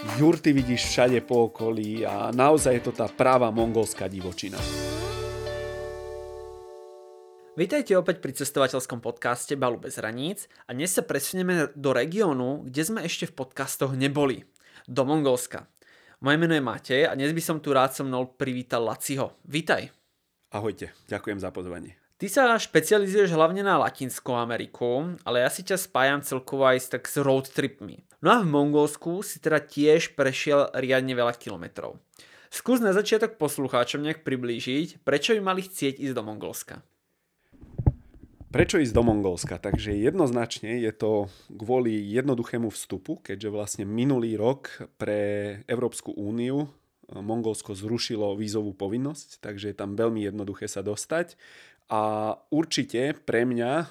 Jurty vidíš všade po okolí a naozaj je to tá práva mongolská divočina. Vítajte opäť pri cestovateľskom podcaste Balu bez hraníc a dnes sa presunieme do regiónu, kde sme ešte v podcastoch neboli. Do Mongolska. Moje meno je Matej a dnes by som tu rád so mnou privítal Laciho. Vítaj. Ahojte, ďakujem za pozvanie. Ty sa špecializuješ hlavne na Latinskú Ameriku, ale ja si ťa spájam celkovo aj s road tripmi. No a v Mongolsku si teda tiež prešiel riadne veľa kilometrov. Skús na začiatok poslucháčom nejak priblížiť, prečo by mali chcieť ísť do Mongolska. Prečo ísť do Mongolska? Takže jednoznačne je to kvôli jednoduchému vstupu, keďže vlastne minulý rok pre Európsku úniu Mongolsko zrušilo vízovú povinnosť, takže je tam veľmi jednoduché sa dostať. A určite pre mňa,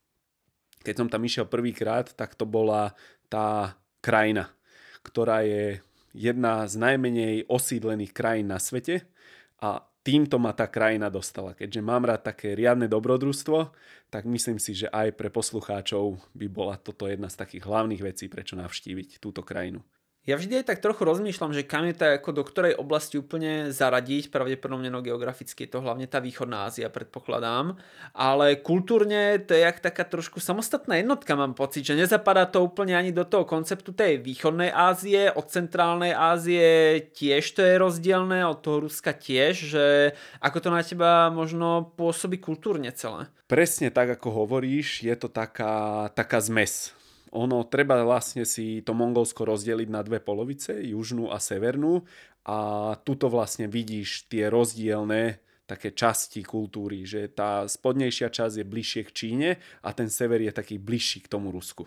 keď som tam išiel prvýkrát, tak to bola tá krajina, ktorá je jedna z najmenej osídlených krajín na svete a týmto ma tá krajina dostala. Keďže mám rád také riadne dobrodružstvo, tak myslím si, že aj pre poslucháčov by bola toto jedna z takých hlavných vecí, prečo navštíviť túto krajinu. Ja vždy aj tak trochu rozmýšľam, že kam je to ako do ktorej oblasti úplne zaradiť, pravdepodobne geograficky je to hlavne tá východná Ázia, predpokladám, ale kultúrne to je jak taká trošku samostatná jednotka, mám pocit, že nezapadá to úplne ani do toho konceptu tej východnej Ázie, od centrálnej Ázie tiež to je rozdielne, od toho Ruska tiež, že ako to na teba možno pôsobí kultúrne celé. Presne tak, ako hovoríš, je to taká zmes. Ono treba vlastne si to Mongolsko rozdeliť na dve polovice, južnú a severnú, a tuto vlastne vidíš tie rozdielne také časti kultúry, že tá spodnejšia časť je bližšie k Číne a ten sever je taký bližší k tomu Rusku.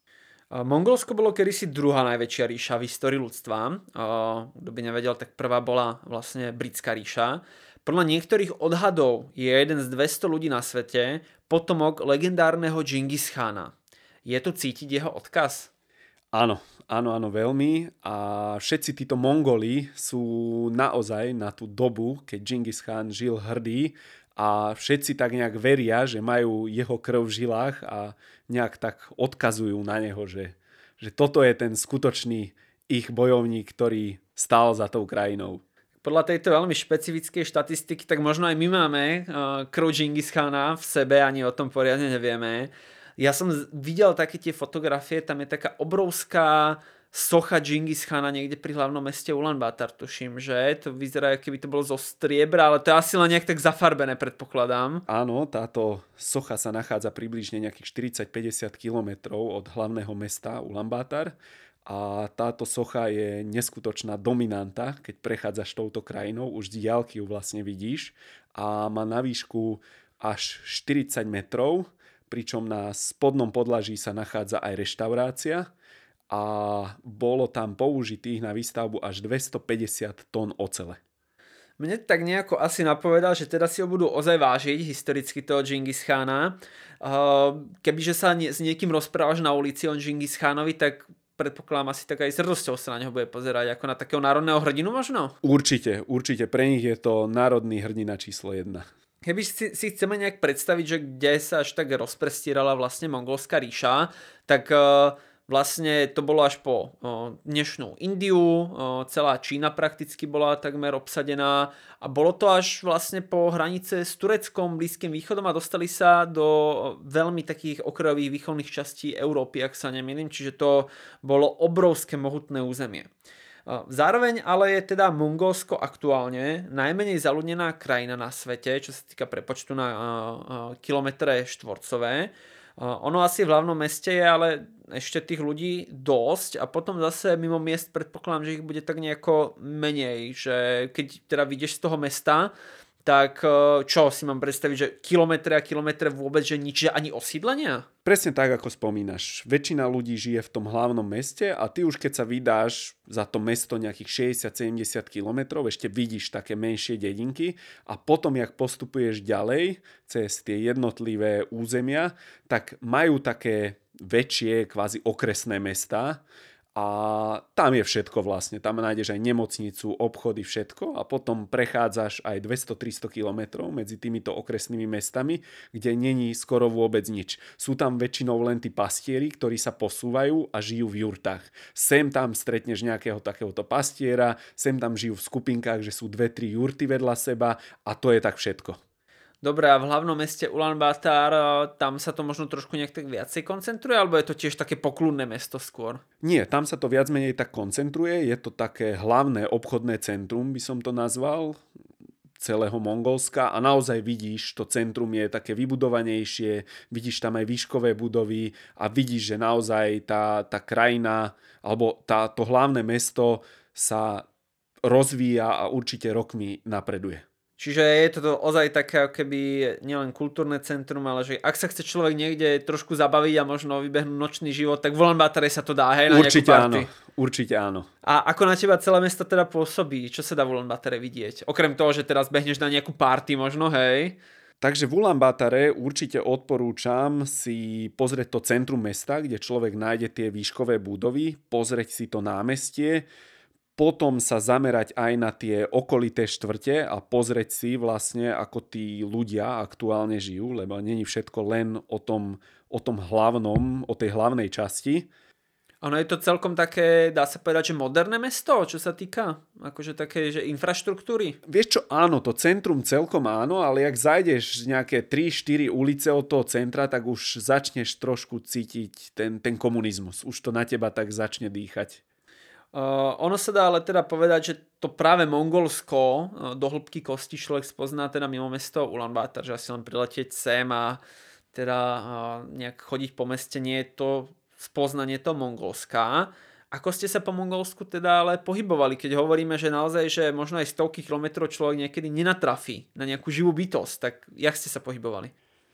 Mongolsko bolo kedysi druhá najväčšia ríša v histórii ľudstva. Kto by nevedel, tak prvá bola vlastne Britská ríša. Podľa niektorých odhadov je jeden z 200 ľudí na svete potomok legendárneho Džingis Chána. Je tu cítiť jeho odkaz? Áno, veľmi. A všetci títo Mongoli sú naozaj na tú dobu, keď Džingis Chán žil hrdý a všetci tak nejak veria, že majú jeho krv v žilách a nejak tak odkazujú na neho, že toto je ten skutočný ich bojovník, ktorý stál za tou krajinou. Podľa tejto veľmi špecifickej štatistiky, tak možno aj my máme krv Džingis Chána v sebe, ani o tom poriadne nevieme. Ja som videl také tie fotografie, tam je taká obrovská socha Džingis Chána niekde pri hlavnom meste Ulaanbaatar, tuším, že to vyzerá, keby to bolo zo striebra, ale to je asi len nejak tak zafarbené, predpokladám. Áno, táto socha sa nachádza približne nejakých 40-50 kilometrov od hlavného mesta Ulaanbaatar a táto socha je neskutočná dominanta, keď prechádzaš touto krajinou, už z diaľky ju vlastne vidíš a má na výšku až 40 metrov, pričom na spodnom podlaží sa nachádza aj reštaurácia a bolo tam použitých na výstavbu až 250 tón ocele. Mne tak nejako asi napovedal, že teda si ho budú ozaj vážiť historicky toho Džingis Chána. Kebyže sa s niekým rozprávaš na ulici o Džingis Chánovi, tak predpokladám asi tak aj s radosťou sa na neho bude pozerať ako na takého národného hrdinu možno? Určite. Pre nich je to národný hrdina číslo 1. Keby si chceme nejak predstaviť, že kde sa až tak rozprestierala vlastne Mongolská ríša, tak vlastne to bolo až po dnešnú Indiu, celá Čína prakticky bola takmer obsadená a bolo to až vlastne po hranice s Tureckom, Blízkym východom a dostali sa do veľmi takých okrajových východných častí Európy, ak sa nemýlim, čiže to bolo obrovské mohutné územie. Zároveň ale je teda Mongolsko aktuálne najmenej zaľudnená krajina na svete, čo sa týka prepočtu na kilometre štvorcové. Ono asi v hlavnom meste je ale ešte tých ľudí dosť a potom zase mimo miest predpokladám, že ich bude tak nejako menej, že keď teda vyjdeš z toho mesta, tak čo si mám predstaviť, že kilometre a kilometre vôbec, že nič, že ani osídlenia? Presne tak, ako spomínaš. Väčšina ľudí žije v tom hlavnom meste a ty už keď sa vydáš za to mesto nejakých 60-70 kilometrov, ešte vidíš také menšie dedinky a potom, jak postupuješ ďalej cez tie jednotlivé územia, tak majú také väčšie kvázi okresné mestá a tam je všetko vlastne. Tam nájdeš aj nemocnicu, obchody, všetko a potom prechádzaš aj 200-300 kilometrov medzi týmito okresnými mestami, kde není skoro vôbec nič. Sú tam väčšinou len tí pastieri, ktorí sa posúvajú a žijú v jurtách. Sem tam stretneš nejakého takéhoto pastiera, sem tam žijú v skupinkách, že sú 2-3 jurty vedľa seba a to je tak všetko. Dobre, a v hlavnom meste Ulaanbaatar, tam sa to možno trošku nejak tak viacej koncentruje, alebo je to tiež také pokludné mesto skôr? Nie, tam sa to viac menej tak koncentruje, je to také hlavné obchodné centrum, by som to nazval, celého Mongolska a naozaj vidíš, to centrum je také vybudovanejšie, vidíš tam aj výškové budovy a vidíš, že naozaj tá krajina, alebo to hlavné mesto sa rozvíja a určite rokmi napreduje. Čiže je to ozaj také keby nielen kultúrne centrum, ale že ak sa chce človek niekde trošku zabaviť a možno vybehnúť nočný život, tak v Ulaanbaatare sa to dá, hej, na určite nejakú party. Áno, určite áno. A ako na teba celé mesto teda pôsobí? Čo sa dá v Ulaanbaatare vidieť? Okrem toho, že teraz behneš na nejakú party možno, hej? Takže v Ulaanbaatare určite odporúčam si pozrieť to centrum mesta, kde človek nájde tie výškové budovy, pozrieť si to námestie, potom sa zamerať aj na tie okolité štvrte a pozrieť si vlastne, ako tí ľudia aktuálne žijú, lebo není všetko len o tom hlavnom, o tej hlavnej časti. Ono je to celkom také, dá sa povedať, že moderné mesto, čo sa týka akože také, že infraštruktúry? Vieš čo, áno, to centrum celkom áno, ale ak zajdeš nejaké 3-4 ulice od toho centra, tak už začneš trošku cítiť ten komunizmus. Už to na teba tak začne dýchať. Ono sa dá ale teda povedať, že to práve Mongolsko do hĺbky kosti človek spozná teda mimo mesto Ulaanbaatar, že asi len priletieť sem a teda nejak chodiť po meste, nie je to spoznanie to Mongolska. Ako ste sa po Mongolsku teda ale pohybovali, keď hovoríme, že naozaj, že možno aj stovky kilometrov človek niekedy nenatrafí na nejakú živú bytosť, tak jak ste sa pohybovali?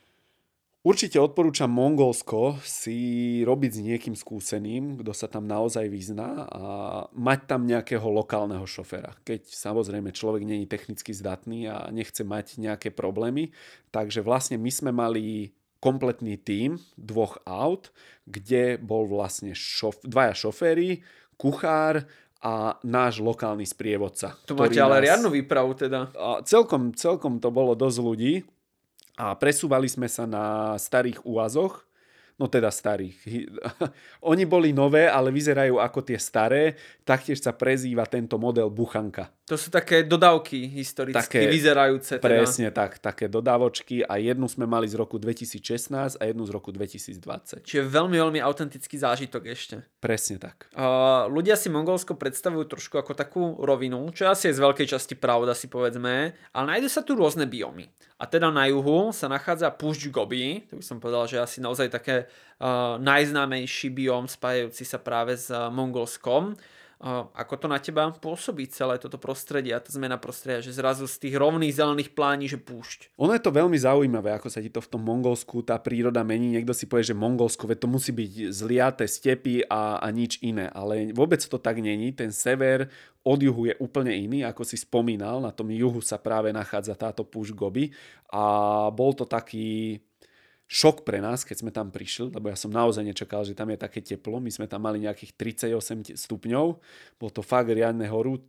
Určite odporúčam Mongolsko si robiť s niekým skúseným, kto sa tam naozaj vyzná a mať tam nejakého lokálneho šoféra. Keď samozrejme človek nie je technicky zdatný a nechce mať nejaké problémy. Takže vlastne my sme mali kompletný tím 2 aut, kde bol vlastne dvaja šoféri, kuchár a náš lokálny sprievodca. To máte ale riadnu výpravu teda. Celkom to bolo dosť ľudí. A presúvali sme sa na starých úazoch, no teda starých. Oni boli nové, ale vyzerajú ako tie staré, taktiež sa prezýva tento model buchanka. To sú také dodávky historicky vyzerajúce. Teda. Presne tak, také dodávočky a jednu sme mali z roku 2016 a jednu z roku 2020. Čiže veľmi, veľmi autentický zážitok ešte. Presne tak. Ľudia si Mongolsko predstavujú trošku ako takú rovinu, čo asi je z veľkej časti pravda, si povedzme, ale nájdu sa tu rôzne biomy. A teda na juhu sa nachádza púšť Gobi, to by som povedal, že asi naozaj také najznámejší biom spájajúci sa práve s Mongolskom. Ako to na teba pôsobí celé toto prostredie a tá zmena prostredia, že zrazu z tých rovných zelených plání, že púšť? Ono je to veľmi zaujímavé, ako sa ti to v tom Mongolsku tá príroda mení. Niekto si povie, že Mongolsko, veď to musí byť zliaté stepy a nič iné, ale vôbec to tak není. Ten sever od juhu je úplne iný, ako si spomínal, na tom juhu sa práve nachádza táto púšť Gobi a bol to taký šok pre nás, keď sme tam prišli, lebo ja som naozaj nečakal, že tam je také teplo. My sme tam mali nejakých 38 stupňov. Bolo to fakt riadne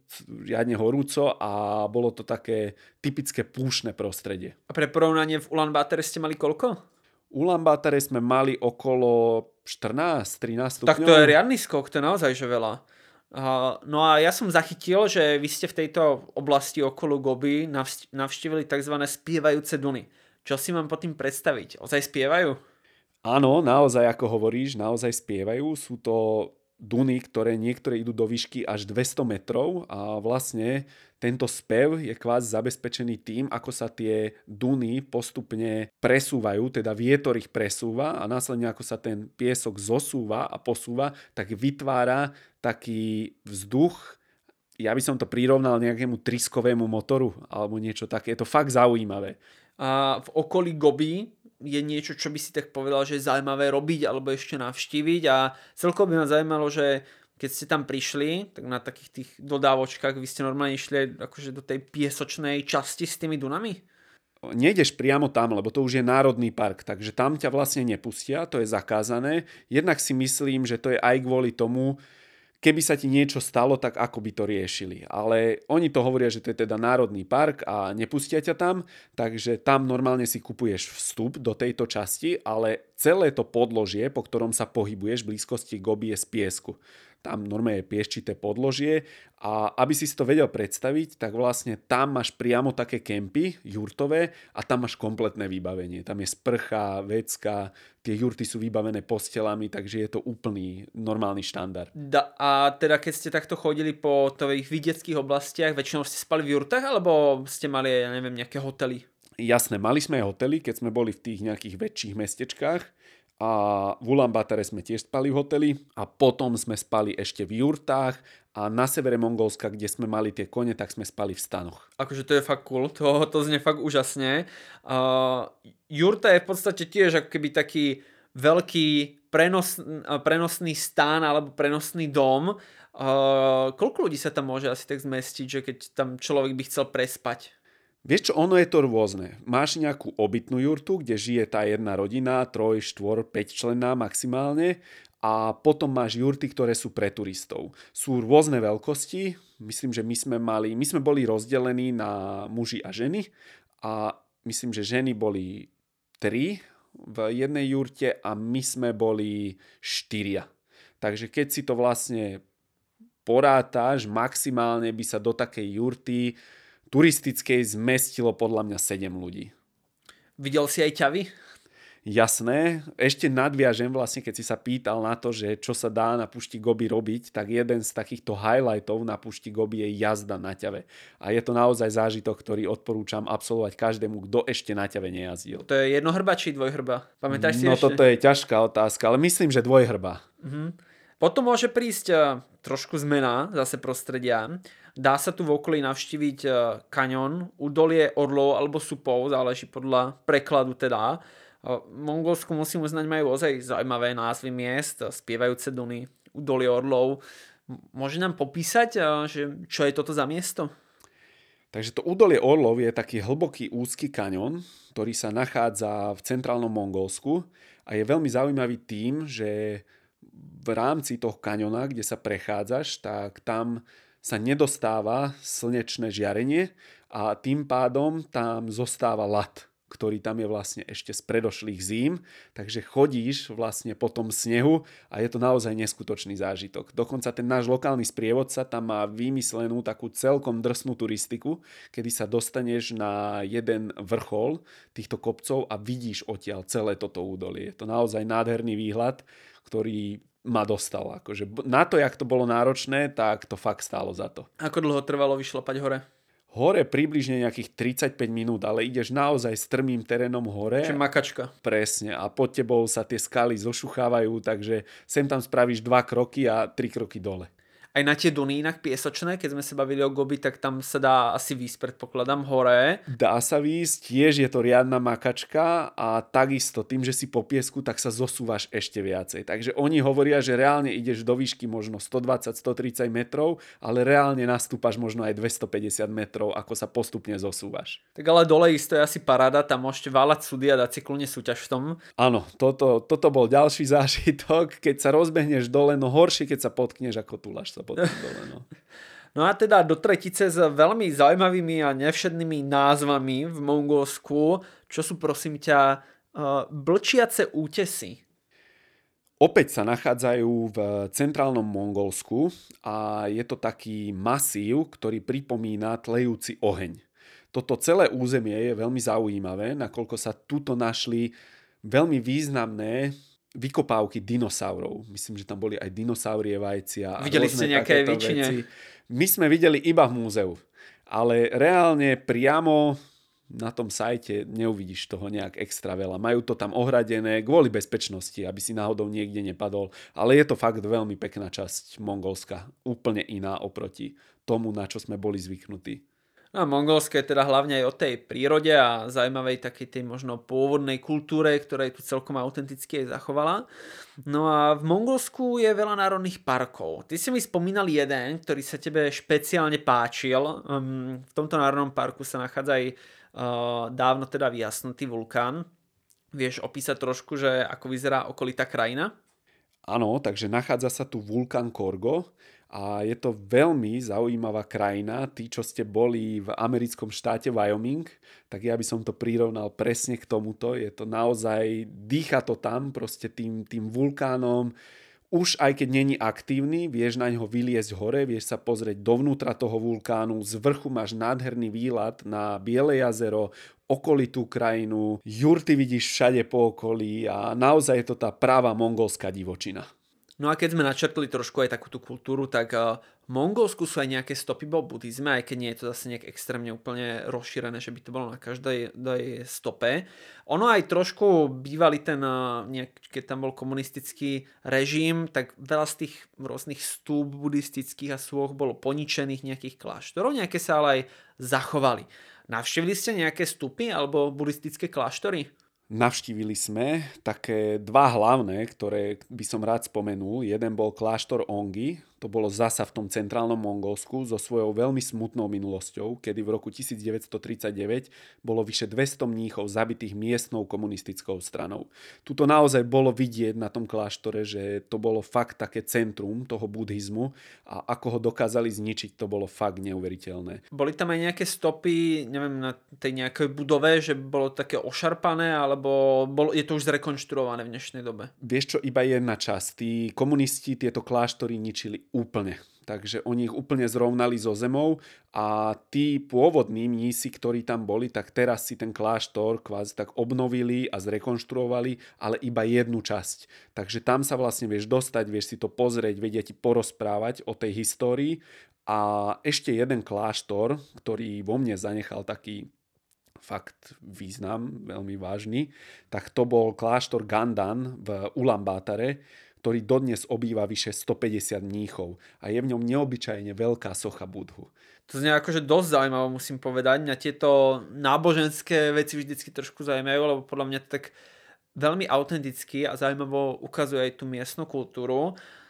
horúco a bolo to také typické púšne prostredie. A pre porovnanie v Ulaanbaatare ste mali koľko? V Ulaanbaatare sme mali okolo 14-13 stupňov. Tak to je riadny skok, to je naozaj že veľa. No a ja som zachytil, že vy ste v tejto oblasti okolo Gobi navštívili tzv. Spievajúce duny. Čo si mám pod tým predstaviť? Ozaj spievajú? Áno, naozaj, ako hovoríš, naozaj spievajú. Sú to duny, ktoré niektoré idú do výšky až 200 metrov a vlastne tento spev je kvázi zabezpečený tým, ako sa tie duny postupne presúvajú, teda vietor ich presúva a následne ako sa ten piesok zosúva a posúva, tak vytvára taký vzduch. Ja by som to prirovnal nejakému tryskovému motoru alebo niečo také. Je to fakt zaujímavé. A v okolí Gobi je niečo, čo by si tak povedal, že je zaujímavé robiť alebo ešte navštíviť a celkovo by ma zaujímalo, že keď ste tam prišli, tak na takých tých dodávočkách vy ste normálne išli akože do tej piesočnej časti s tými dunami? Nejdeš priamo tam, lebo to už je národný park, takže tam ťa vlastne nepustia, to je zakázané. Jednak si myslím, že to je aj kvôli tomu, keby sa ti niečo stalo, tak ako by to riešili. Ale oni to hovoria, že to je teda národný park a nepustia ťa tam, takže tam normálne si kupuješ vstup do tejto časti, ale celé to podložie, po ktorom sa pohybuješ v blízkosti Gobi, je z piesku. Tam normálne je pieščité podložie a aby si to vedel predstaviť, tak vlastne tam máš priamo také kempy jurtové a tam máš kompletné vybavenie. Tam je sprcha, vecka, tie jurty sú vybavené postelami, takže je to úplný normálny štandard. A teda keď ste takto chodili po tých vidieckých oblastiach, väčšinou ste spali v jurtách, alebo ste mali, ja neviem, nejaké hotely? Jasné, mali sme aj hotely, keď sme boli v tých nejakých väčších mestečkách. A v Ulaanbátore sme tiež spali v hoteli a potom sme spali ešte v jurtách a na severe Mongolska, kde sme mali tie kone, tak sme spali v stanoch. Akože to je fakt cool, to znie fakt úžasne. Jurta je v podstate tiež ako keby taký veľký prenosný stán alebo prenosný dom. Koľko ľudí sa tam môže asi tak zmestiť, že keď tam človek by chcel prespať? Vieš čo, ono je to rôzne. Máš nejakú obytnú jurtu, kde žije tá jedna rodina, 3, 4, 5 členná maximálne a potom máš jurty, ktoré sú pre turistov. Sú rôzne veľkosti, myslím, že my sme boli rozdelení na muži a ženy a myslím, že ženy boli 3 v jednej jurte a my sme boli 4. Takže keď si to vlastne porátaš, maximálne by sa do takej jurty turistickej zmestilo podľa mňa 7 ľudí. Videl si aj ťavy? Jasné. Ešte nadviažem vlastne, keď si sa pýtal na to, že čo sa dá na púšti Gobi robiť, tak jeden z takýchto highlightov na púšti Gobi je jazda na ťave. A je to naozaj zážitok, ktorý odporúčam absolvovať každému, kto ešte na ťave nejazdil. To je jednohrba či dvojhrba? Pamätáš si No ešte? toto je ťažká otázka, ale myslím, že dvojhrba. Potom môže prísť trošku zmena zase prostredia. Dá sa tu v okolí navštíviť kaňon, údolie orlov alebo supov, záleží podľa prekladu teda. V Mongolsku musím uznať, majú ozaj zaujímavé názvy miest, spievajúce duny, údolie orlov. Môže nám popísať, že čo je toto za miesto? Takže to údolie orlov je taký hlboký úzky kaňon, ktorý sa nachádza v centrálnom Mongolsku a je veľmi zaujímavý tým, že v rámci toho kaňona, kde sa prechádzaš, tak tam sa nedostáva slnečné žiarenie a tým pádom tam zostáva ľad, ktorý tam je vlastne ešte z predošlých zím, takže chodíš vlastne po tom snehu a je to naozaj neskutočný zážitok. Dokonca ten náš lokálny sprievodca tam má vymyslenú takú celkom drsnú turistiku, kedy sa dostaneš na jeden vrchol týchto kopcov a vidíš odtiaľ celé toto údolie. Je to naozaj nádherný výhľad, ktorý ma dostal. Akože na to, jak to bolo náročné, tak to fakt stálo za to. Ako dlho trvalo vyšlapať hore? Hore približne nejakých 35 minút, ale ideš naozaj strmým terénom hore. Čiže makačka. Presne. A pod tebou sa tie skaly zošuchávajú, takže sem tam spravíš 2 kroky a 3 kroky dole. Aj na tie duny inak piesočné, keď sme sa bavili o Gobi, tak tam sa dá asi výsť, predpokladám, hore. Dá sa výjsť, tiež je to riadna makačka a takisto tým, že si po piesku, tak sa zosúvaš ešte viacej. Takže oni hovoria, že reálne ideš do výšky možno 120-130 metrov, ale reálne nastúpaš možno aj 250 metrov, ako sa postupne zosúvaš. Tak ale dole isto je asi paráda, tam môžete váľať súdy a dať si kľudne súťaž v tom. Áno, toto bol ďalší zážitok, keď sa rozbehneš dole, no horšie, keď sa potkneš, ako túlaš sa potom dole, no. No a teda do tretice s veľmi zaujímavými a nevšednými názvami v Mongolsku, čo sú prosím ťa blčiace útesy. Opäť sa nachádzajú v centrálnom Mongolsku a je to taký masív, ktorý pripomína tlejúci oheň. Toto celé územie je veľmi zaujímavé, nakoľko sa tuto našli veľmi významné vykopávky dinosaurov. Myslím, že tam boli aj dinosaurie vajcia. Videli ste nejaké výčine? My sme videli iba v múzeu, ale reálne priamo na tom sajte neuvidíš toho nejak extra veľa. Majú to tam ohradené kvôli bezpečnosti, aby si náhodou niekde nepadol. Ale je to fakt veľmi pekná časť Mongolska. Úplne iná oproti tomu, na čo sme boli zvyknutí. No, Mongolsko je teda hlavne aj o tej prírode a zaujímavej takej tej možno pôvodnej kultúre, ktorá je tu celkom autenticky aj zachovala. No a v Mongolsku je veľa národných parkov. Ty si mi spomínal jeden, ktorý sa tebe špeciálne páčil. V tomto národnom parku sa nachádza aj dávno teda vyjasnutý vulkán. Vieš opísať trošku, že ako vyzerá okolitá krajina? Áno, takže nachádza sa tu vulkán Korgo a je to veľmi zaujímavá krajina. Tí, čo ste boli v americkom štáte Wyoming, tak ja by som to prirovnal presne k tomuto. Je to naozaj, dýcha to tam proste tým vulkánom. Už aj keď není aktívny, vieš na ňo vyliezť hore, vieš sa pozrieť dovnútra toho vulkánu, z vrchu máš nádherný výhľad na Biele jazero, okolitú krajinu, jurty vidíš všade po okolí a naozaj je to tá práva mongolská divočina. No a keď sme načrtli trošku aj takúto kultúru, tak v Mongolsku sú aj nejaké stopy po buddhizme, aj keď nie je to zase nejak extrémne úplne rozšírené, že by to bolo na každej stope. Ono aj trošku bývalý keď tam bol komunistický režim, tak veľa z tých rôznych stúp buddhistických a sôch bolo poničených nejakých kláštorov, nejaké sa ale aj zachovali. Navštívili ste nejaké stupy alebo buddhistické kláštory? Navštívili sme také dva hlavné, ktoré by som rád spomenul. Jeden bol kláštor Ongi, to bolo zasa v tom centrálnom Mongolsku so svojou veľmi smutnou minulosťou, kedy v roku 1939 bolo vyše 200 mníchov zabitých miestnou komunistickou stranou. Tuto naozaj bolo vidieť na tom kláštore, že to bolo fakt také centrum toho buddhizmu a ako ho dokázali zničiť, to bolo fakt neuveriteľné. Boli tam aj nejaké stopy, neviem, na tej nejakej budove, že bolo také ošarpané, alebo je to už zrekonštruované v dnešnej dobe? Vieš čo, iba jedna časť. Tí komunisti tieto kláštory ničili úplne. Takže oni ich úplne zrovnali so zemou a tí pôvodní mnísi, ktorí tam boli, tak teraz si ten kláštor kvázi tak obnovili a zrekonštruovali, ale iba jednu časť. Takže tam sa vlastne vieš dostať, vieš si to pozrieť, vedia ti porozprávať o tej histórii. A ešte jeden kláštor, ktorý vo mne zanechal taký fakt význam, veľmi vážny, tak to bol kláštor Gandan v Ulaanbátare, ktorý dodnes obýva vyše 150 mníchov a je v ňom neobyčajne veľká socha Budhu. To znie akože dosť zaujímavé, musím povedať. Mňa tieto náboženské veci vždycky trošku zaujímajú, lebo podľa mňa to tak veľmi autenticky a zaujímavo ukazuje aj tú miestnu kultúru.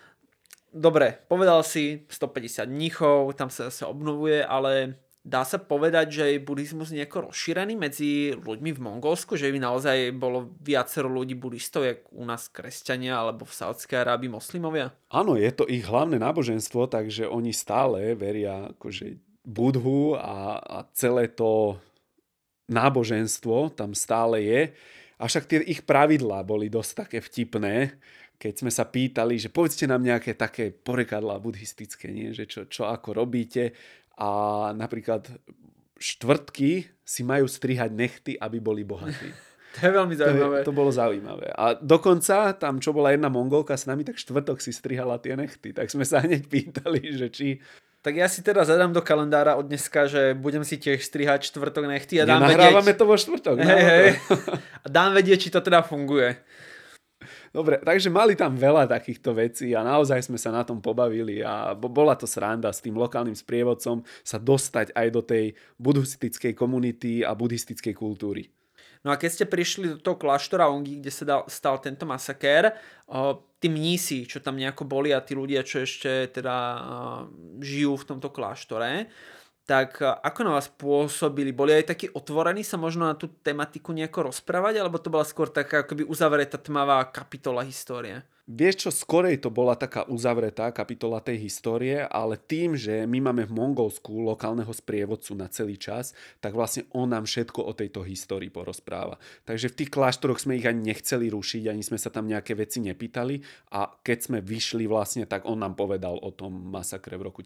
Dobre, povedal si 150 mníchov, tam sa zase obnovuje, ale dá sa povedať, že je buddhizmus nejako rozšírený medzi ľuďmi v Mongolsku, že by naozaj bolo viacero ľudí buddhistov, jak u nás kresťania alebo v Saudskej Arábii moslimovia? Áno, je to ich hlavné náboženstvo, takže oni stále veria akože Budhu a celé to náboženstvo tam stále je. Avšak tie ich pravidlá boli dosť také vtipné, keď sme sa pýtali, že povedzte nám nejaké také porekadlá buddhistické, nie? Že čo ako robíte. A napríklad štvrtky si majú strihať nechty, aby boli bohatí. To je veľmi zaujímavé. To bolo zaujímavé. A dokonca tam, čo bola jedna Mongolka s nami, tak štvrtok si strihala tie nechty. Tak sme sa hneď pýtali, že či... Tak ja si teda zadám do kalendára od dneska, že budem si tiež strihať štvrtok nechty a dám Nenahrávame to vo štvrtok. Hej. A dám vedieť, či to teda funguje. Dobre, takže mali tam veľa takýchto vecí a naozaj sme sa na tom pobavili a bola to sranda s tým lokálnym sprievodcom sa dostať aj do tej buddhistickej komunity a buddhistickej kultúry. No a keď ste prišli do toho kláštora Ongi, kde sa stal tento masakér, tí mnísi, čo tam nejako boli a tí ľudia, čo ešte teda žijú v tomto kláštore, tak ako na vás pôsobili? Boli aj takí otvorení sa možno na tú tematiku nejako rozprávať, alebo to bola skôr taká akoby uzavretá tmavá kapitola histórie? Vieš čo, skorej to bola taká uzavretá kapitola tej histórie, ale tým, že my máme v Mongolsku lokálneho sprievodcu na celý čas, tak vlastne on nám všetko o tejto histórii porozpráva. Takže v tých kláštoroch sme ich ani nechceli rušiť, ani sme sa tam nejaké veci nepýtali a keď sme vyšli vlastne, tak on nám povedal o tom masakre v roku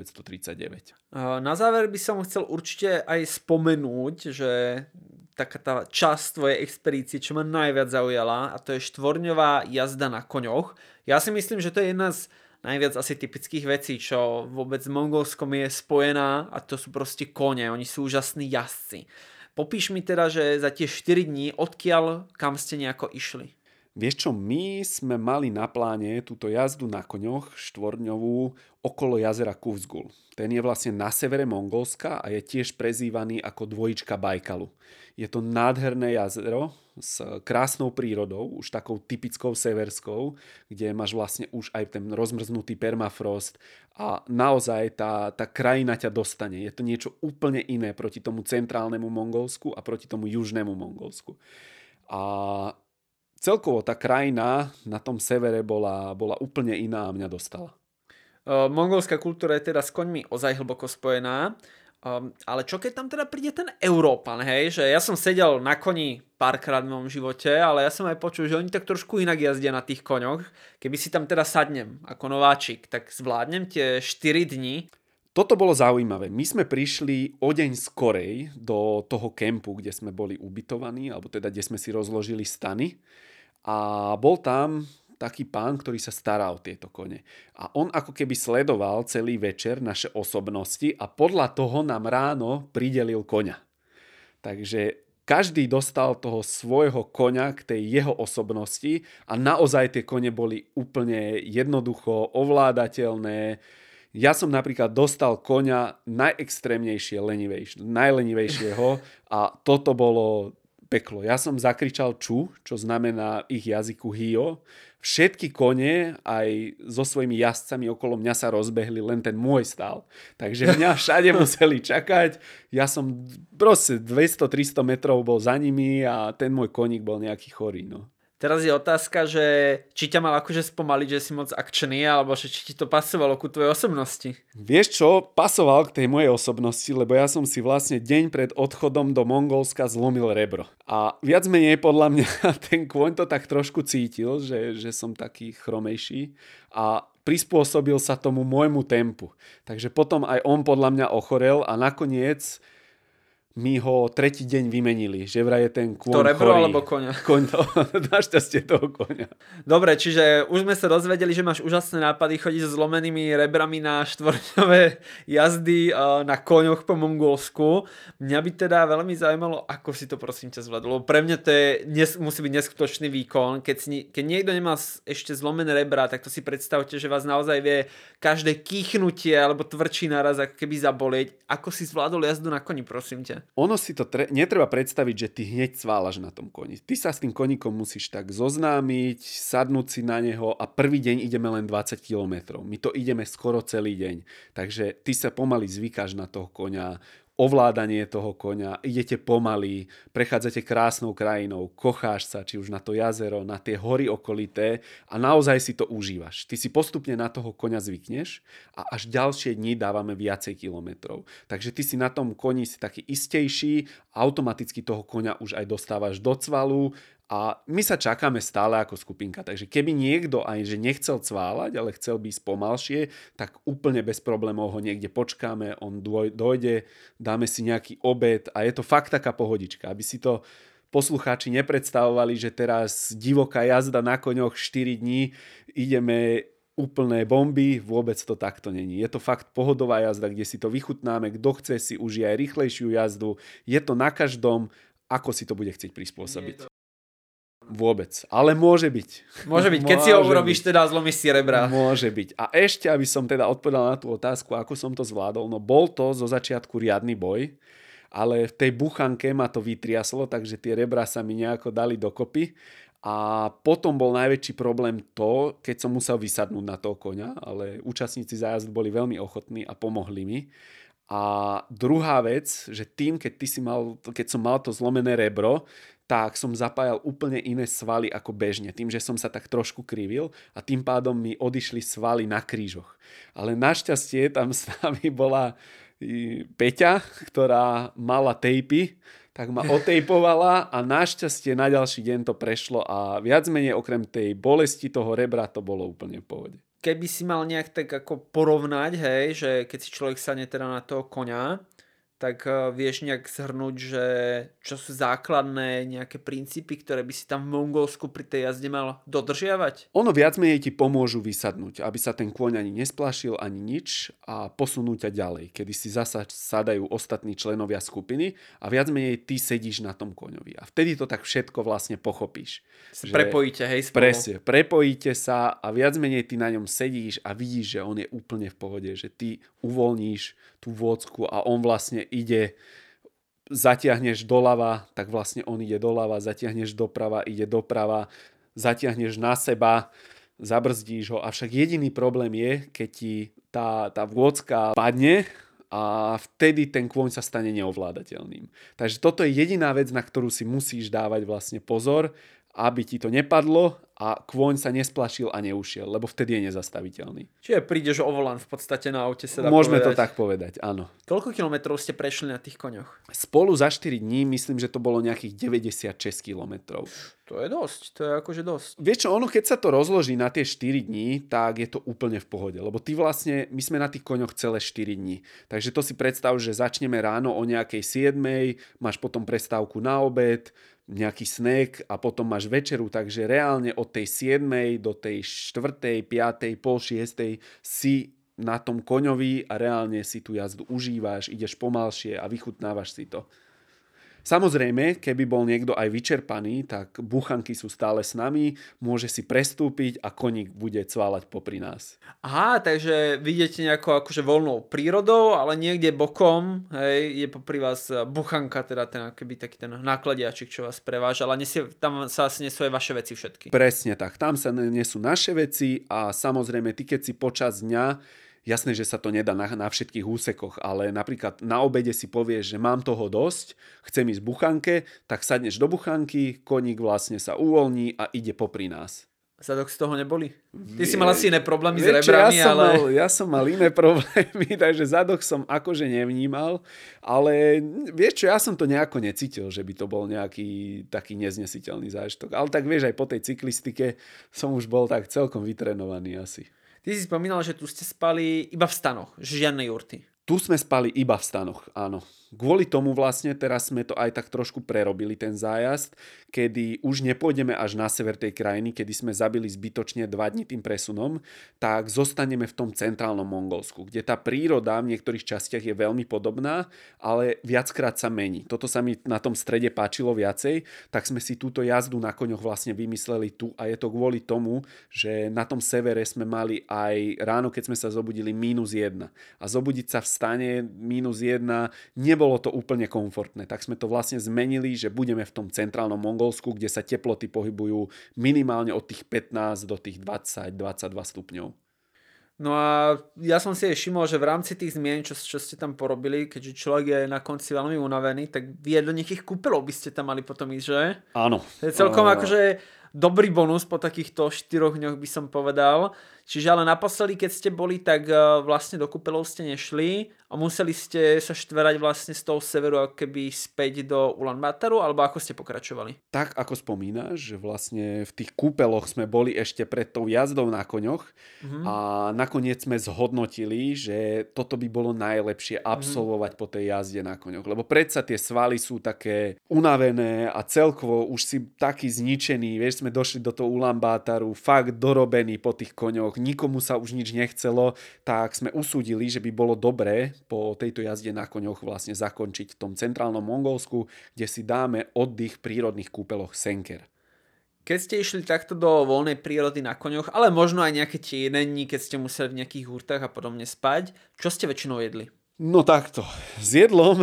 1939. Na záver by som chcel určite aj spomenúť, že taká tá časť tvojej expedície, čo ma najviac zaujala, a to je štvorňová jazda na koňoch. Ja si myslím, že to je jedna z najviac asi typických vecí, čo vôbec s Mongolskom je spojená, a to sú proste kone. Oni sú úžasní jazdci. Popíš mi teda, že za tie 4 dní odkiaľ, kam ste nejako išli? Vieš čo, my sme mali na pláne túto jazdu na koňoch štvorňovú okolo jazera Kuvzgul. Ten je vlastne na severe Mongolska a je tiež prezývaný ako dvojička Bajkalu. Je to nádherné jazero s krásnou prírodou, už takou typickou severskou, kde máš vlastne už aj ten rozmrznutý permafrost a naozaj tá krajina ťa dostane. Je to niečo úplne iné proti tomu centrálnemu Mongolsku a proti tomu južnému Mongolsku. A celkovo tá krajina na tom severe bola úplne iná a mňa dostala. Mongolská kultúra je teda s koňmi ozaj hlboko spojená. Ale čo keď tam teda príde ten Európan, hej? Že ja som sedel na koni párkrát v mojom živote, ale ja som aj počul, že oni tak trošku inak jazdia na tých koňoch. Keby si tam teda sadnem ako nováčik, tak zvládnem tie 4 dni. Toto bolo zaujímavé. My sme prišli o deň skorej do toho kempu, kde sme boli ubytovaní, alebo teda kde sme si rozložili stany. A bol tam taký pán, ktorý sa stará o tieto kone. A on ako keby sledoval celý večer naše osobnosti a podľa toho nám ráno pridelil koňa. Takže každý dostal toho svojho koňa k tej jeho osobnosti a naozaj tie kone boli úplne jednoducho ovládateľné. Ja som napríklad dostal koňa najlenivejšieho a toto bolo peklo. Ja som zakričal ču, čo znamená ich jazyku hio. Všetky kone aj so svojimi jazdcami okolo mňa sa rozbehli, len ten môj stál. Takže mňa všade museli čakať. Ja som proste 200-300 metrov bol za nimi a ten môj koník bol nejaký chorý. No. Teraz je otázka, že či ťa mal akože spomaliť, že si moc akčný, alebo že či ti to pasovalo ku tvojej osobnosti? Vieš čo, pasoval k tej mojej osobnosti, lebo ja som si vlastne deň pred odchodom do Mongolska zlomil rebro. A viac menej podľa mňa ten kôň to tak trošku cítil, že som taký chromejší a prispôsobil sa tomu môjmu tempu. Takže potom aj on podľa mňa ochorel a nakoniec mi ho tretí deň vymenili, že vraj je ten kôň to rebro chorý. Alebo koňa? Našťastie toho koňa. Dobre, čiže už sme sa dozvedeli, že máš úžasné nápady chodiť so zlomenými rebrami na štvorňové jazdy na koňoch po Mongolsku. Mňa by teda veľmi zaujímalo, ako si to prosím ťa zvládol. Lebo pre mňa to musí byť neskutočný výkon. Keď niekto nemá ešte zlomené rebra, tak to si predstavte, že vás naozaj vie každé kýchnutie alebo tvrdší naraz ako keby zabolieť. Ako si zvládol jazdu na koni, prosím ťa? Ono si to netreba predstaviť, že ty hneď cválaš na tom koni. Ty sa s tým koníkom musíš tak zoznámiť, sadnúť si na neho a prvý deň ideme len 20 km. My to ideme skoro celý deň. Takže ty sa pomaly zvykáš na toho koňa, ovládanie toho koňa, idete pomaly, prechádzate krásnou krajinou, kocháš sa, či už na to jazero, na tie hory okolité a naozaj si to užívaš. Ty si postupne na toho koňa zvykneš a až ďalšie dni dávame viacej kilometrov. Takže ty si na tom koni si taký istejší, automaticky toho koňa už aj dostávaš do cvalu a my sa čakáme stále ako skupinka. Takže keby niekto aj že nechcel cváľať, ale chcel by ísť pomalšie, tak úplne bez problémov ho niekde počkáme, on dojde, dáme si nejaký obed a je to fakt taká pohodička, aby si to poslucháči nepredstavovali, že teraz divoká jazda na koňoch 4 dní, ideme úplné bomby, vôbec to takto není. Je to fakt pohodová jazda, kde si to vychutnáme, kto chce si užije aj rýchlejšiu jazdu, je to na každom, ako si to bude chcieť prispôsobiť. Vôbec, ale môže byť. Môže byť, keď si ho urobíš, teda zlomíš si rebra. Môže byť. A ešte, aby som teda odpovedal na tú otázku, ako som to zvládol, no bol to zo začiatku riadny boj, ale v tej buchanke ma to vytriaslo, takže tie rebra sa mi nejako dali dokopy a potom bol najväčší problém to, keď som musel vysadnúť na toho koňa, ale účastníci zájazdu boli veľmi ochotní a pomohli mi. A druhá vec, že tým, keď som mal to zlomené rebro, tak som zapájal úplne iné svaly ako bežne. Tým, že som sa tak trošku krivil a tým pádom mi odišli svaly na krížoch. Ale našťastie tam s nami bola Peťa, ktorá mala tejpy, tak ma otejpovala a našťastie na ďalší deň to prešlo a viac menej okrem tej bolesti toho rebra to bolo úplne v pohode. Keby si mal nejak tak ako porovnať, hej, že keď si človek sadne teda na toho koňa, tak vieš nejak zhrnúť, že čo sú základné nejaké princípy, ktoré by si tam v Mongolsku pri tej jazde mal dodržiavať? Ono viac menej ti pomôžu vysadnúť, aby sa ten kôň ani nesplašil, ani nič a posunúť ťa ďalej, kedy si zasa sadajú ostatní členovia skupiny a viac menej ty sedíš na tom koňovi. A vtedy to tak všetko vlastne pochopíš. Prepojíte, hej, spolu. Presne, prepojíte sa a viac menej ty na ňom sedíš a vidíš, že on je úplne v pohode, že ty uvoľníš tú vôcku a on vlastne ide, zatiahneš doľava, tak vlastne on ide doľava, zatiahneš doprava, ide doprava, zatiahneš na seba, zabrzdíš ho. Avšak jediný problém je, keď ti tá vôcka padne a vtedy ten kôň sa stane neovládateľným. Takže toto je jediná vec, na ktorú si musíš dávať vlastne pozor aby ti to nepadlo a kôň sa nesplašil a neušiel, lebo vtedy je nezastaviteľný. Čiže prídeš o volant v podstate na aute, sa dá Môžeme povedať. to tak povedať, áno. Koľko kilometrov ste prešli na tých koňoch? Spolu za 4 dní myslím, že to bolo nejakých 96 kilometrov. To je dosť, to je akože dosť. Vieš čo, ono keď sa to rozloží na tie 4 dní, tak je to úplne v pohode, lebo ty vlastne, my sme na tých koňoch celé 4 dní. Takže to si predstav, že začneme ráno o nejakej 7, máš potom prestávku na obed, nejaký snack a potom máš večeru, takže reálne od tej 7 do tej 4, 5, pol 6 si na tom koňovi a reálne si tú jazdu užíváš, ideš pomalšie a vychutnávaš si to. Samozrejme, keby bol niekto aj vyčerpaný, tak buchanky sú stále s nami, môže si prestúpiť a koník bude cváľať popri nás. Aha, takže vidíte nejako akože voľnou prírodou, ale niekde bokom, hej, je popri vás buchanka, teda ten akoby taký ten nákladiačik, čo vás preváža, ale tam sa asi nesú aj vaše veci všetky. Presne tak, tam sa nesú naše veci a samozrejme, ty keď si počas dňa, jasné, že sa to nedá na všetkých úsekoch, ale napríklad na obede si povieš, že mám toho dosť, chcem ísť v buchanke, tak sadneš do buchanky, koník vlastne sa uvoľní a ide popri nás. Zadok z toho neboli? Ty si mal asi iné problémy s rebrami, Ja som mal iné problémy, takže zadok som akože nevnímal, ale vieš čo, ja som to nejako necítil, že by to bol nejaký taký neznesiteľný zážitok. Ale tak vieš, aj po tej cyklistike som už bol tak celkom vytrenovaný asi. Ty si spomínal, že tu ste spali iba v stanoch, žiadne jurty. Tu sme spali iba v stanoch, áno. Kvôli tomu vlastne teraz sme to aj tak trošku prerobili, ten zájazd, kedy už nepôjdeme až na sever tej krajiny, kedy sme zabili zbytočne 2 dni tým presunom, tak zostaneme v tom centrálnom Mongolsku, kde tá príroda v niektorých častiach je veľmi podobná, ale viackrát sa mení. Toto sa mi na tom strede páčilo viacej, tak sme si túto jazdu na koňoch vlastne vymysleli tu a je to kvôli tomu, že na tom severe sme mali aj ráno, keď sme sa zobudili -1 a zobudiť sa v stane -1 nebolo to úplne komfortné. Tak sme to vlastne zmenili, že budeme v tom centrálnom Mongolsku, kde sa teploty pohybujú minimálne od tých 15 do tých 20-22 stupňov. No a ja som si aj všimol, že v rámci tých zmien, čo ste tam porobili, keďže človek je na konci veľmi unavený, tak vy do nejakých kúpeľov by ste tam mali potom ísť, že? Áno. To je celkom akože dobrý bonus po takýchto 4 dňoch by som povedal. Čiže ale naposledy, keď ste boli, tak vlastne do kúpeľov ste nešli a museli ste sa štverať vlastne z toho severu ako keby späť do Ulaanbaataru, alebo ako ste pokračovali? Tak ako spomínaš, že vlastne v tých kúpeľoch sme boli ešte pred tou jazdou na koňoch a nakoniec sme zhodnotili, že toto by bolo najlepšie absolvovať po tej jazde na koňoch, lebo predsa tie svaly sú také unavené a celkovo už si taký zničený, vieš, sme došli do toho Ulaanbaataru fakt dorobení po tých koňoch, nikomu sa už nič nechcelo, tak sme usúdili, že by bolo dobré po tejto jazde na koňoch vlastne zakončiť v tom centrálnom Mongolsku, kde si dáme oddych v prírodných kúpeľoch Senker. Keď ste išli takto do voľnej prírody na koňoch, ale možno aj nejaké tie iné dní, keď ste museli v nejakých hurtách a podobne spať, čo ste väčšinou jedli? No takto, s jedlom,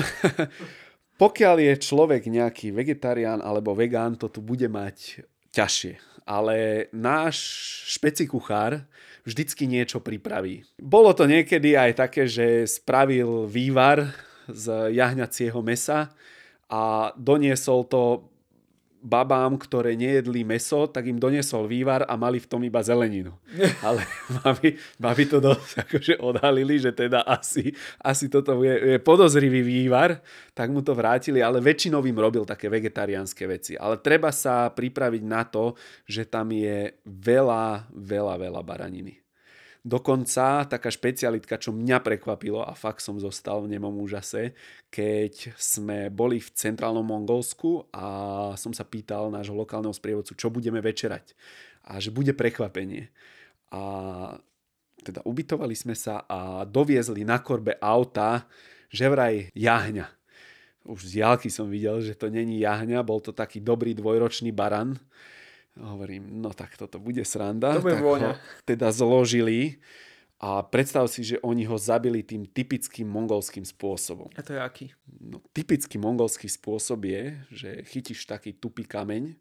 pokiaľ je človek nejaký vegetarián alebo vegán, to tu bude mať ťažšie. Ale náš špecikuchár vždycky niečo pripraví. Bolo to niekedy aj také, že spravil vývar z jahňacieho mesa a doniesol to babám, ktoré nejedli mäso, tak im doniesol vývar a mali v tom iba zeleninu. Ale babi to dosť akože odhalili, že teda asi toto je podozrivý vývar, tak mu to vrátili, ale väčšinou im robil také vegetariánske veci. Ale treba sa pripraviť na to, že tam je veľa baraniny. Dokonca taká špecialitka, čo mňa prekvapilo a fakt som zostal v nemom úžase, keď sme boli v centrálnom Mongolsku a som sa pýtal nášho lokálneho sprievodcu, čo budeme večerať. A že bude prekvapenie. A teda ubytovali sme sa a doviezli na korbe auta, že vraj jahňa. Už z diaľky som videl, že to není jahňa, bol to taký dobrý dvojročný baran. Hovorím, no tak toto bude sranda. To bude tak vôňa. ho teda zložili a predstav si, že oni ho zabili tým typickým mongolským spôsobom. A to je aký? No, typický mongolský spôsob je, že chytíš taký tupý kameň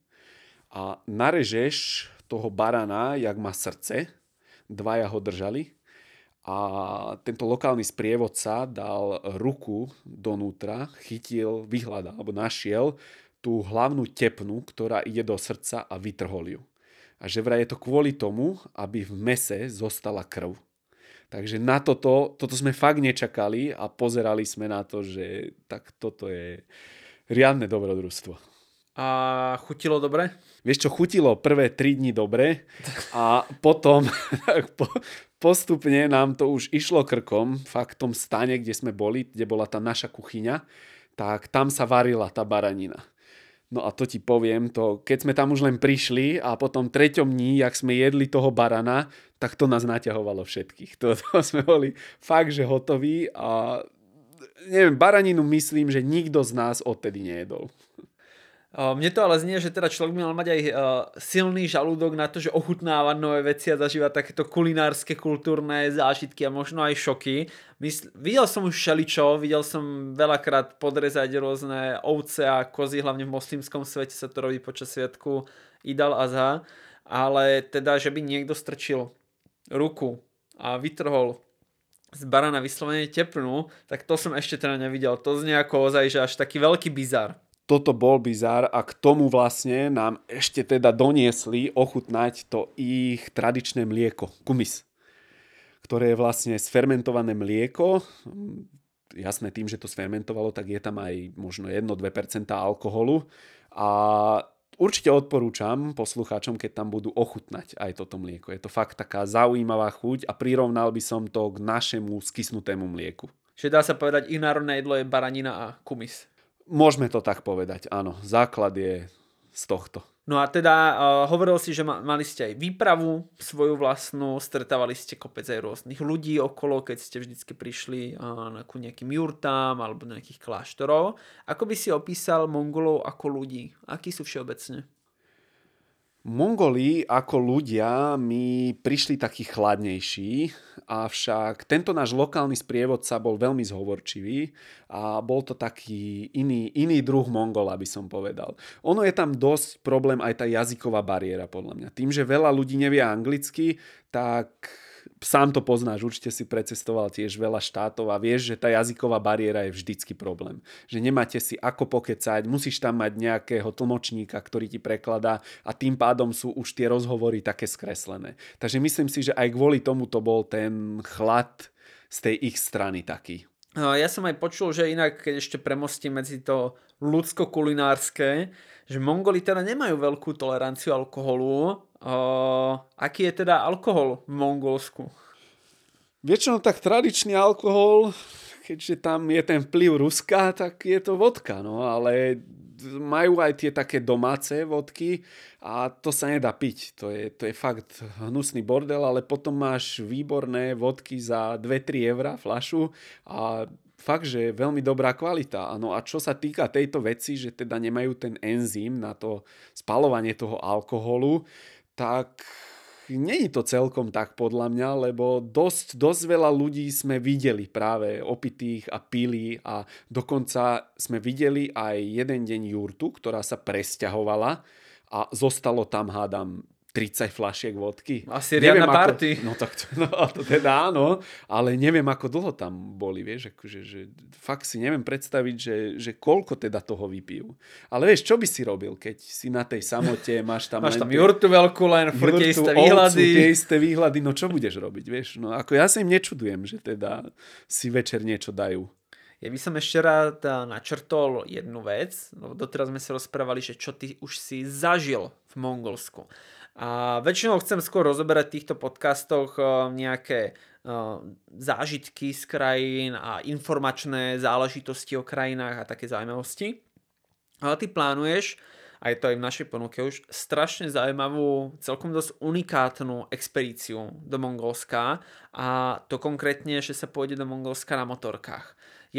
a narežeš toho barana, jak má srdce, 2 ho držali a tento lokálny sprievodca dal ruku donútra, chytil, vyhľadal alebo našiel tú hlavnú tepnu, ktorá ide do srdca a vytrhol ju. A že vraj je to kvôli tomu, aby v mese zostala krv. Takže na toto sme fakt nečakali a pozerali sme na to, že tak toto je riadne dobrodružstvo. A chutilo dobre? Vieš čo, chutilo prvé 3 dni dobre a potom postupne nám to už išlo krkom, fakt v tom stane, kde sme boli, kde bola tá naša kuchyňa, tak tam sa varila tá baranina. No a to ti poviem, keď sme tam už len prišli a potom 3. dní, jak sme jedli toho barana, tak to nás naťahovalo všetkých. To sme boli fakt, že hotoví a neviem, baraninu myslím, že nikto z nás odtedy nejedol. Mne to ale znie, že teda človek mal mať aj silný žalúdok na to, že ochutnáva nové veci a zažíva takéto kulinárske, kultúrne zážitky a možno aj šoky. Videl som už všeličo, videl som veľakrát podrezať rôzne ovce a kozy, hlavne v moslimskom svete sa to robí počas sviatku Eid al-Adha, ale teda, že by niekto strčil ruku a vytrhol z barana vyslovene tepnu, tak to som ešte teda nevidel. To znie ako ozaj, že až taký veľký bizár. Toto bol bizár a k tomu vlastne nám ešte teda doniesli ochutnať to ich tradičné mlieko, kumis, ktoré je vlastne sfermentované mlieko. Jasné, tým, že to sfermentovalo, tak je tam aj možno 1-2% alkoholu a určite odporúčam poslucháčom, keď tam budú ochutnať aj toto mlieko. Je to fakt taká zaujímavá chuť a prirovnal by som to k našemu skysnutému mlieku. Čiže dá sa povedať, ich národné jedlo je baranina a kumis. Môžeme to tak povedať, áno. Základ je z tohto. No a teda hovoril si, že mali ste aj výpravu svoju vlastnú, stretávali ste kopec aj rôznych ľudí okolo, keď ste vždycky prišli ku nejakým jurtám alebo nejakých kláštorov. Ako by si opísal Mongolov ako ľudí? Akí sú všeobecne? Mongoli ako ľudia mi prišli takí chladnejší, avšak tento náš lokálny sprievodca bol veľmi zhovorčivý a bol to taký iný druh Mongola, by som povedal. Ono je tam dosť problém aj tá jazyková bariéra, podľa mňa. Tým, že veľa ľudí nevie anglicky, tak sám to poznáš, určite si precestoval tiež veľa štátov a vieš, že tá jazyková bariéra je vždycky problém. Že nemáte si ako pokecať, musíš tam mať nejakého tlmočníka, ktorý ti prekladá a tým pádom sú už tie rozhovory také skreslené. Takže myslím si, že aj kvôli tomu to bol ten chlad z tej ich strany taký. Ja som aj počul, že inak, keď ešte premostím medzi to ľudsko-kulinárske, že Mongoli teda nemajú veľkú toleranciu alkoholu. Aký je teda alkohol v Mongolsku? Väčšinou tak tradičný alkohol, keďže tam je ten vplyv Ruska, tak je to vodka, no ale majú aj tie také domáce vodky a to sa nedá piť. To je fakt hnusný bordel, ale potom máš výborné vodky za 2-3 eurá fľašu a fakt, že je veľmi dobrá kvalita. No a čo sa týka tejto veci, že teda nemajú ten enzym na to spaľovanie toho alkoholu, tak nie je to celkom tak podľa mňa, lebo dosť veľa ľudí sme videli práve opitých a pili a dokonca sme videli aj jeden deň jurtu, ktorá sa presťahovala a zostalo tam, hádam, 30 fľašiek vodky. Asi riadna party. No tak to teda áno, ale neviem, ako dlho tam boli, vieš, akože, že fakt si neviem predstaviť, že koľko teda toho vypijú. Ale vieš, čo by si robil, keď si na tej samote, máš tam jurtu veľkú, len furt tie isté výhľady. Tie isté výhľady, no čo budeš robiť, vieš? No ako ja sa im nečudujem, že teda si večer niečo dajú. Ja by som ešte rád načrtol jednu vec, lebo doteraz sme sa rozprávali, že čo ty už si zažil v Mongolsku. A väčšinou chcem skôr rozoberať v týchto podcastoch nejaké zážitky z krajín a informačné záležitosti o krajinách a také zaujímavosti. Ale ty plánuješ, a je to aj v našej ponuke už, strašne zaujímavú, celkom dosť unikátnu expedíciu do Mongolska a to konkrétne, že sa pôjde do Mongolska na motorkách.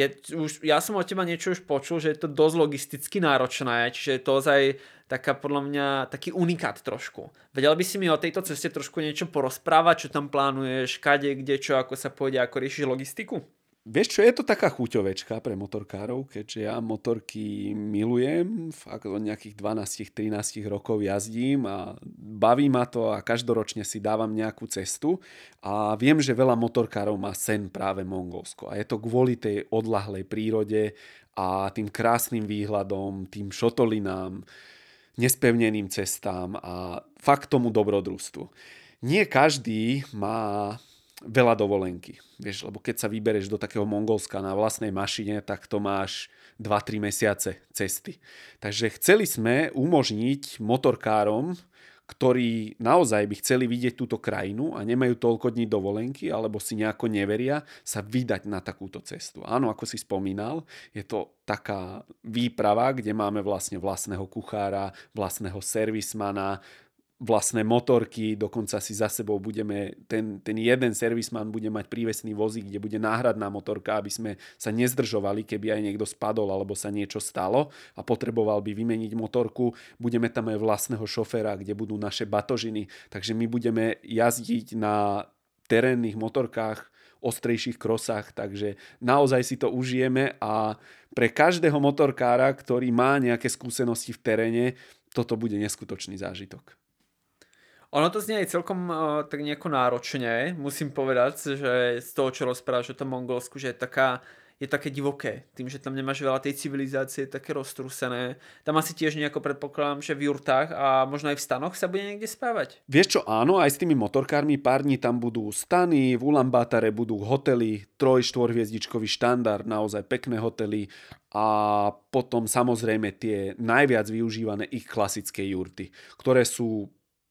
Ja som od teba niečo už počul, že je to dosť logisticky náročné, čiže je to ozaj taká podľa mňa taký unikát trošku. Vedel by si mi o tejto ceste trošku niečo porozprávať, čo tam plánuješ, kade, kde, čo, ako sa pôjde, ako riešiš logistiku? Vieš čo, je to taká chuťovečka pre motorkárov, keďže ja motorky milujem, fakt od nejakých 12-13 rokov jazdím a baví ma to a každoročne si dávam nejakú cestu a viem, že veľa motorkárov má sen práve Mongolsko a je to kvôli tej odľahlej prírode a tým krásnym výhľadom, tým šotolinám, nespevneným cestám a fakt tomu dobrodružstvu. Nie každý má veľa dovolenky. Vieš, lebo keď sa vybereš do takého Mongolska na vlastnej mašine, tak to máš 2-3 mesiace cesty. Takže chceli sme umožniť motorkárom, ktorí naozaj by chceli vidieť túto krajinu a nemajú toľko dní dovolenky alebo si nejako neveria, sa vydať na takúto cestu. Áno, ako si spomínal, je to taká výprava, kde máme vlastne vlastného kuchára, vlastného servismana, vlastné motorky, dokonca si za sebou budeme, ten jeden servisman bude mať prívesný vozík, kde bude náhradná motorka, aby sme sa nezdržovali, keby aj niekto spadol alebo sa niečo stalo a potreboval by vymeniť motorku. Budeme tam aj vlastného šoféra, kde budú naše batožiny, takže my budeme jazdiť na terénnych motorkách, ostrejších krosách, takže naozaj si to užijeme a pre každého motorkára, ktorý má nejaké skúsenosti v teréne, toto bude neskutočný zážitok. Ono to znie aj celkom tak nejako náročne, musím povedať, že z toho, čo rozprávaš o tom Mongolsku, že je také divoké, tým, že tam nemáš veľa tej civilizácie, také roztrúsené. Tam asi tiež nejako predpokladám, že v jurtách a možno aj v stanoch sa bude niekde spávať. Vieš čo, áno, aj s tými motorkármi pár dní tam budú stany, v Ulaanbátare budú hotely, 3-4 hviezdičkový štandard, naozaj pekné hotely a potom samozrejme tie najviac využívané ich klasické jurty, ktoré sú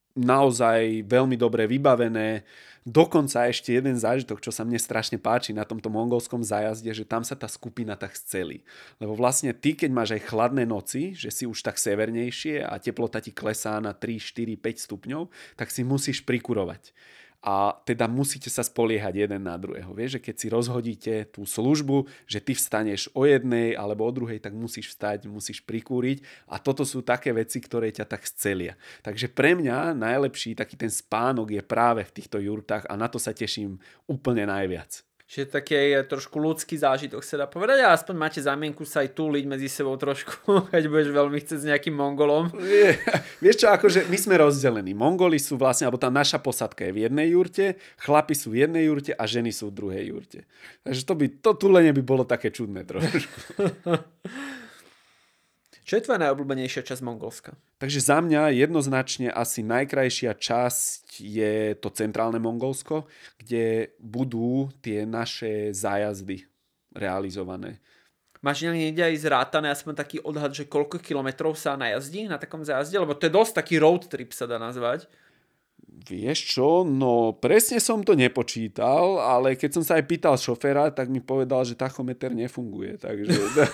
naozaj veľmi dobre vybavené. Dokonca ešte jeden zážitok, čo sa mne strašne páči na tomto mongolskom zájazde, že tam sa tá skupina tak scelí. Lebo vlastne ty, keď máš aj chladné noci, že si už tak severnejšie a teplota ti klesá na 3, 4, 5 stupňov, tak si musíš prikurovať. A teda musíte sa spoliehať jeden na druhého. Vieš, že keď si rozhodíte tú službu, že ty vstaneš o jednej alebo o druhej, tak musíš vstať, musíš prikúriť a toto sú také veci, ktoré ťa tak scelia. Takže pre mňa najlepší taký ten spánok je práve v týchto jurtách a na to sa teším úplne najviac. Čiže taký trošku ľudský zážitok sa dá povedať a aspoň máte zámienku sa aj túliť medzi sebou trošku, keď budeš veľmi chcieť s nejakým Mongolom. Vieš čo, akože my sme rozdelení. Mongoli sú vlastne, alebo tá naša posadka je v jednej jurte, chlapi sú v jednej jurte a ženy sú v druhej jurte. Takže to túlenie by bolo také čudné trošku. Čo je tvoja najobľúbenejšia časť Mongolska? Takže za mňa jednoznačne asi najkrajšia časť je to centrálne Mongolsko, kde budú tie naše zájazdy realizované. Máš niekde aj zrátané aspoň taký odhad, že koľko kilometrov sa najazdí na takom zájazde? Lebo to je dosť taký road trip sa dá nazvať. Vieš čo, no presne som to nepočítal, ale keď som sa aj pýtal šoféra, tak mi povedal, že tachometer nefunguje, takže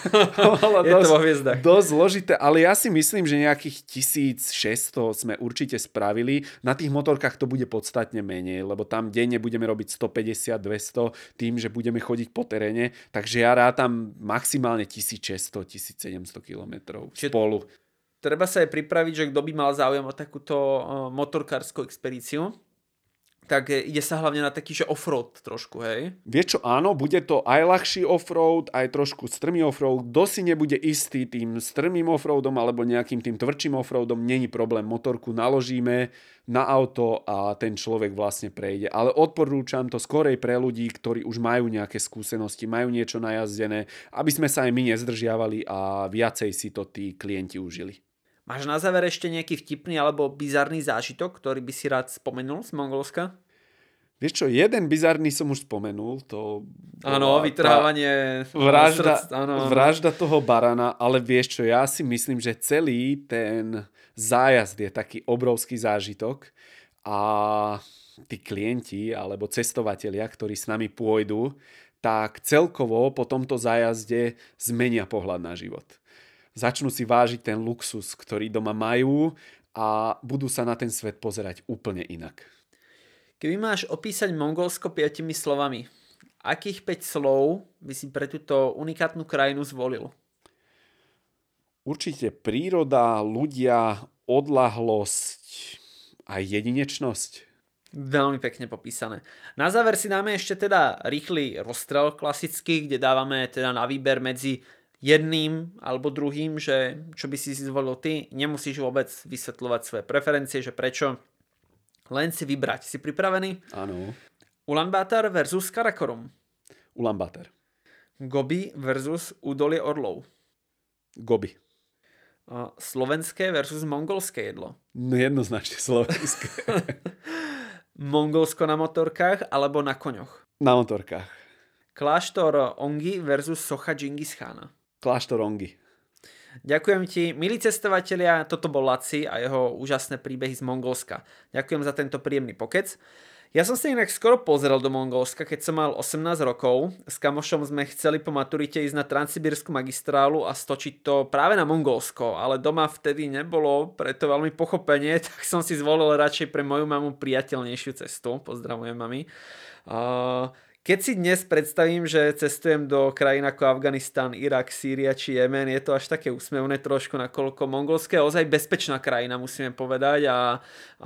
je to vo hviezdach. Dosť zložité, ale ja si myslím, že nejakých 1600 sme určite spravili. Na tých motorkách to bude podstatne menej, lebo tam denne budeme robiť 150-200 tým, že budeme chodiť po teréne, takže ja rátam maximálne 1600-1700 kilometrov spolu. Treba sa aj pripraviť, že kto by mal záujem o takúto motorkárskú expedíciu, tak ide sa hlavne na taký, že offroad trošku, hej? Vieš čo, áno, bude to aj ľahší offroad, aj trošku strmý offroad. Kto si nebude istý tým strmým offroadom alebo nejakým tým tvrdším offroadom, není problém, motorku naložíme na auto a ten človek vlastne prejde. Ale odporúčam to skorej pre ľudí, ktorí už majú nejaké skúsenosti, majú niečo najazdené, aby sme sa aj my nezdržiavali a viacej si to tí klienti užili. Máš na záver ešte nejaký vtipný alebo bizarný zážitok, ktorý by si rád spomenul z Mongolska? Vieš čo, jeden bizarný som už spomenul, to áno, vytrhávanie vražda toho barana, ale vieš čo, ja si myslím, že celý ten zájazd je taký obrovský zážitok a tí klienti alebo cestovatelia, ktorí s nami pôjdu, tak celkovo po tomto zájazde zmenia pohľad na život. Začnú si vážiť ten luxus, ktorý doma majú a budú sa na ten svet pozerať úplne inak. Keby máš opísať Mongolsko 5 slovami, akých 5 slov by si pre túto unikátnu krajinu zvolil? Určite príroda, ľudia, odľahlosť a jedinečnosť. Veľmi pekne popísané. Na záver si dáme ešte teda rýchly rozstrel klasický, kde dávame teda na výber medzi jedným alebo druhým, že čo by si zvolil ty. Nemusíš vôbec vysvetľovať svoje preferencie, že prečo. Len si vybrať. Si pripravený? Áno. Ulaanbaatar versus Karakorum. Ulaanbaatar. Gobi versus údolie orlov. Gobi. Slovenské versus mongolské jedlo. No jednoznačne slovenské. Mongolsko na motorkách alebo na koňoch. Na motorkách. Kláštor Ongi versus socha Džingis Chána. Kláštor Ongi. Ďakujem ti, milí cestovatelia, toto bol Laci a jeho úžasné príbehy z Mongolska. Ďakujem za tento príjemný pokec. Ja som sa inak skoro pozrel do Mongolska, keď som mal 18 rokov. S kamošom sme chceli po maturite ísť na Transsibírsku magistrálu a stočiť to práve na Mongolsko, ale doma vtedy nebolo preto veľmi pochopenie, tak som si zvolil radšej pre moju mamu priateľnejšiu cestu. Pozdravujem, mami. Keď si dnes predstavím, že cestujem do krajín ako Afganistan, Irak, Sýria či Jemen, je to až také úsmevné trošku, nakoľko Mongolsko je ozaj bezpečná krajina, musíme povedať, a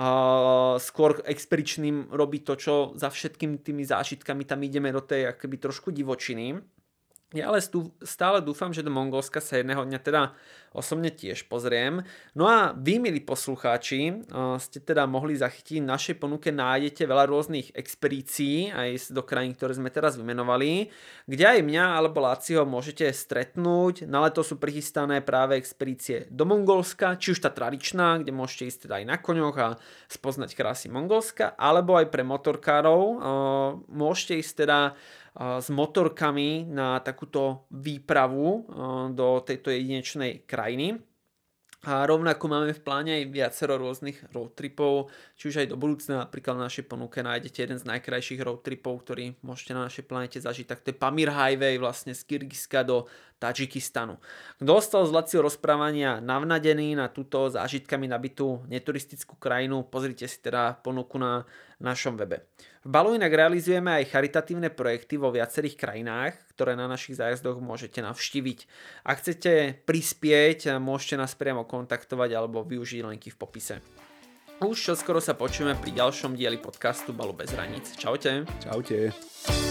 skôr expedičným robí to, čo za všetkými tými zážitkami tam ideme do tej akoby trošku divočiny. Ja ale stále dúfam, že do Mongolska sa jedného dňa teda osobne tiež pozriem. No a vy, milí poslucháči, ste teda mohli zachytiť, v našej ponuke nájdete veľa rôznych expedícií aj do krajín, ktoré sme teraz vymenovali, kde aj mňa alebo Laciho môžete stretnúť. Na leto sú prichystané práve expedície do Mongolska, či už tá tradičná, kde môžete ísť teda aj na koňoch a spoznať krásy Mongolska, alebo aj pre motorkárov môžete ísť teda s motorkami na takúto výpravu do tejto jedinečnej krajiny. A rovnako máme v pláne aj viacero rôznych road tripov, či už aj do budúcna, napríklad na našej ponuke nájdete jeden z najkrajších road tripov, ktorý môžete na našej planete zažiť, tak to je Pamir Highway vlastne z Kyrgyzska do Tadžikistanu. Kto ostal z Laciho rozprávania navnadený na túto zážitkami nabitú neturistickú krajinu, pozrite si teda ponuku na našom webe. V Balu inak realizujeme aj charitatívne projekty vo viacerých krajinách, ktoré na našich zájazdoch môžete navštíviť. Ak chcete prispieť, môžete nás priamo kontaktovať alebo využiť linky v popise. Už čoskoro sa počujeme pri ďalšom dieli podcastu Balu bez hraníc. Čaute. Čaute.